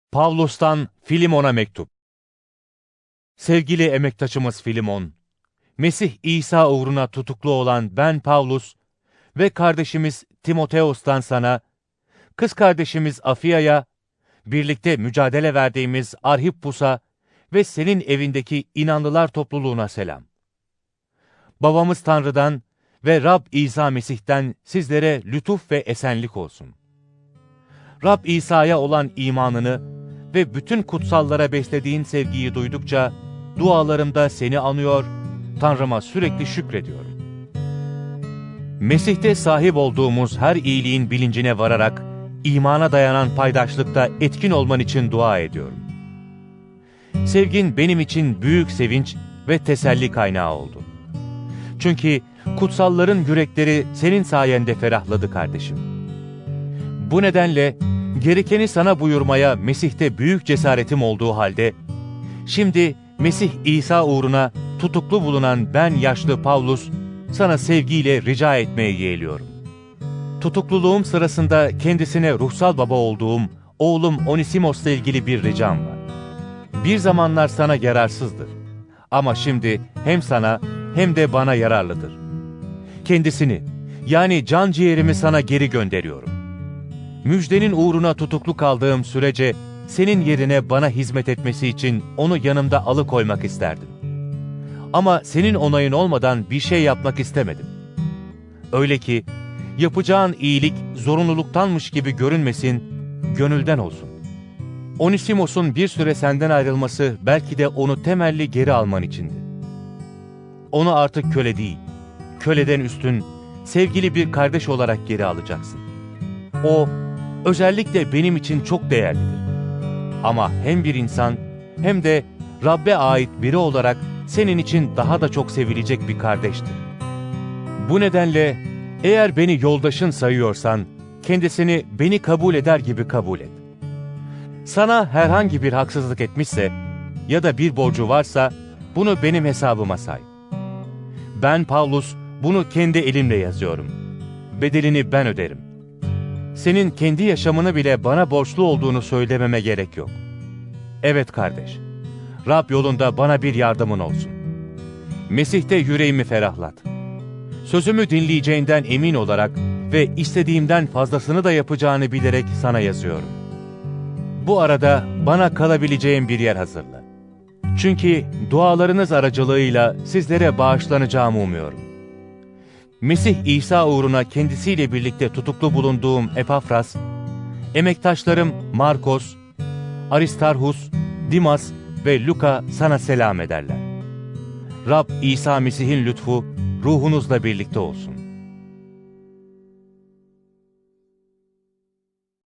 Pavlus'tan Filimon'a mektup. Sevgili emektaşımız Filimon, Mesih İsa uğruna tutuklu olan ben Pavlus ve kardeşimiz Timoteos'tan sana, kız kardeşimiz Afiya'ya, birlikte mücadele verdiğimiz Arhippus'a ve senin evindeki inanlılar topluluğuna selam. Babamız Tanrı'dan ve Rab İsa Mesih'ten sizlere lütuf ve esenlik olsun. Rab İsa'ya olan imanını ve bütün kutsallara beslediğin sevgiyi duydukça, dualarımda seni anıyor, Tanrıma sürekli şükrediyorum. Mesih'te sahip olduğumuz her iyiliğin bilincine vararak, imana dayanan paydaşlıkta etkin olman için dua ediyorum. Sevgin benim için büyük sevinç ve teselli kaynağı oldu. Çünkü kutsalların yürekleri senin sayende ferahladı kardeşim. Bu nedenle gerekeni sana buyurmaya Mesih'te büyük cesaretim olduğu halde, şimdi Mesih İsa uğruna tutuklu bulunan ben yaşlı Pavlus, sana sevgiyle rica etmeye yeğliyorum. Tutukluluğum sırasında kendisine ruhsal baba olduğum oğlum Onisimos'la ilgili bir ricam var. Bir zamanlar sana yararsızdır. Ama şimdi hem sana hem de bana yararlıdır. Kendisini, yani can ciğerimi sana geri gönderiyorum. Müjdenin uğruna tutuklu kaldığım sürece senin yerine bana hizmet etmesi için onu yanımda alıkoymak isterdim. Ama senin onayın olmadan bir şey yapmak istemedim. Öyle ki yapacağın iyilik zorunluluktanmış gibi görünmesin, gönülden olsun. Onisimos'un bir süre senden ayrılması belki de onu temelli geri alman içindi. Onu artık köle değil, köleden üstün, sevgili bir kardeş olarak geri alacaksın. O, özellikle benim için çok değerlidir. Ama hem bir insan hem de Rab'be ait biri olarak senin için daha da çok sevilecek bir kardeştir. Bu nedenle eğer beni yoldaşın sayıyorsan, kendisini beni kabul eder gibi kabul et. Sana herhangi bir haksızlık etmişse ya da bir borcu varsa bunu benim hesabıma say. Ben Pavlus bunu kendi elimle yazıyorum. Bedelini ben öderim. Senin kendi yaşamını bile bana borçlu olduğunu söylememe gerek yok. Evet kardeş, Rab yolunda bana bir yardımın olsun. Mesih'te yüreğimi ferahlat. Sözümü dinleyeceğinden emin olarak ve istediğimden fazlasını da yapacağını bilerek sana yazıyorum. Bu arada bana kalabileceğim bir yer hazırla. Çünkü dualarınız aracılığıyla sizlere bağışlanacağımı umuyorum. Mesih İsa uğruna kendisiyle birlikte tutuklu bulunduğum Epafras, emektaşlarım Markos, Aristarhus, Dimas ve Luka sana selam ederler. Rab İsa Mesih'in lütfu ruhunuzla birlikte olsun.